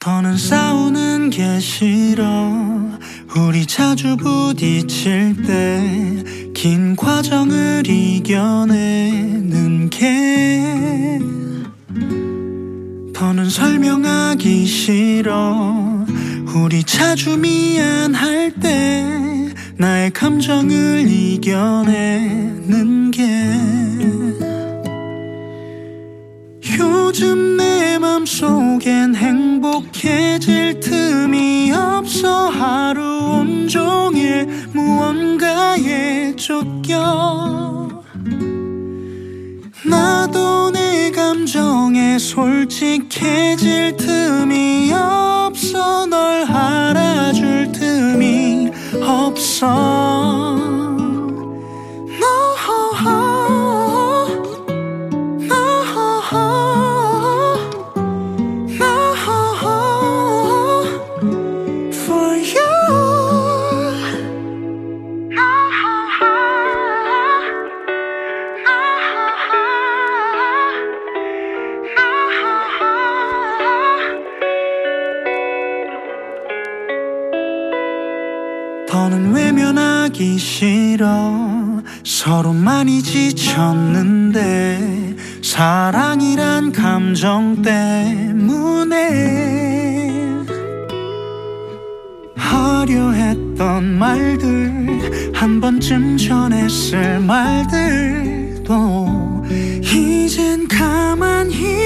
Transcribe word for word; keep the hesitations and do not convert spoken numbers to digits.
더는 싸우는 게 싫어. 우리 자주 부딪힐 때 긴 과정을 이겨내는 게 더는 설명하기 싫어. 우리 자주 미안할 때 나의 감정을 이겨내는 게 요즘 내 맘속엔 행복해질 틈이 없어. 하루 온종일 무언가에 쫓겨. 나도 내 감정에 솔직해질 틈이 없어. 널 알아줄 틈이 없어. 더는 외면하기 싫어. 서로 많이 지쳤는데 사랑이란 감정 때문에 하려 했던 말들, 한 번쯤 전했을 말들도 이젠 가만히